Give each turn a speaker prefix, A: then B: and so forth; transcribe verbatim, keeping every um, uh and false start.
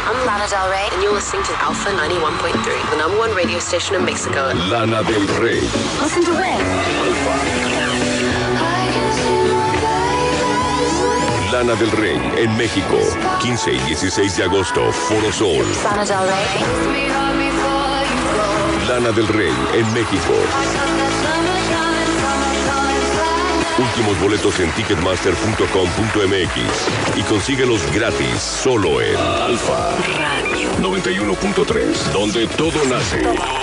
A: I'm Lana Del Rey, and you're listening to Alpha ninety-one point three, the number one radio station in Mexico.
B: Lana Del Rey.
A: Listen to Win.
B: Lana Del Rey en México, quince y dieciséis de agosto, Foro Sol.
A: Lana Del Rey.
B: Lana Del Rey en México. Últimos boletos en ticketmaster punto com punto m x y consíguelos gratis solo en Alfa Radio noventa y uno punto tres, donde todo nace.